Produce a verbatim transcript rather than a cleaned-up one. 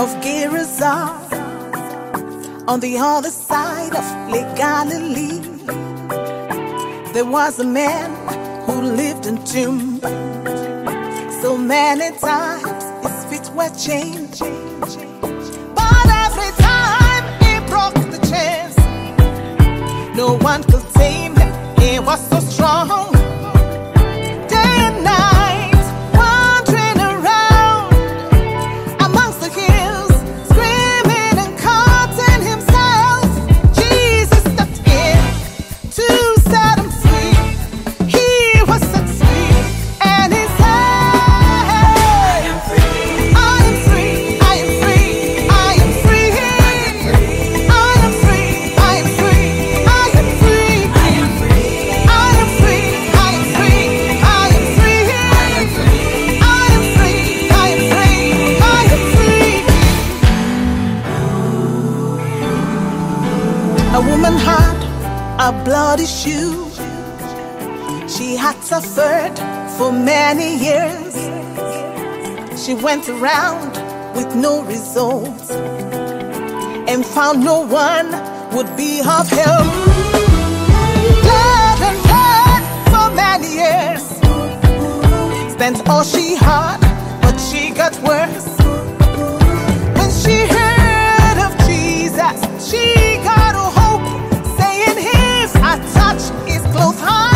of Gerasa, on the other side of Lake Galilee, there was a man who lived in tomb. So many times his feet were changed, but every time he broke the chains, no one could tame him. He was so strong. Day and night, wandering around amongst the hills, screaming and cutting himself. Jesus stepped in to set him free. He was set free, and he said, I am free, I am free, I am free, I am free, I am free, I am free, I am free, I am free, I am free, I am free, I am free, I am free, I am free, I am free, I am free. A woman had a blood issue. She had suffered for many years. She went around with no results and found no one would be of help. Bled and bled for many years, spent all she had, but she got worse. When she heard of Jesus, she got a hope, saying, if I touch his clothes, I